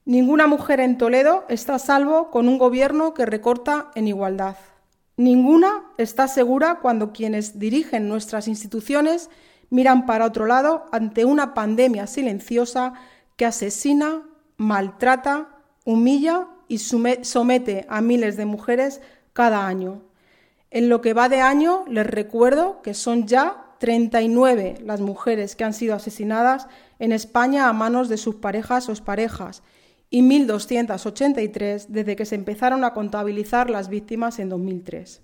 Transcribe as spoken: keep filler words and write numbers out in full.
Ninguna mujer en Toledo está a salvo con un gobierno que recorta en igualdad. Ninguna está segura cuando quienes dirigen nuestras instituciones miran para otro lado ante una pandemia silenciosa que asesina, maltrata, humilla y somete a miles de mujeres cada año. En lo que va de año, les recuerdo que son ya treinta y nueve las mujeres que han sido asesinadas en España a manos de sus parejas o exparejas y mil doscientas ochenta y tres desde que se empezaron a contabilizar las víctimas en dos mil tres.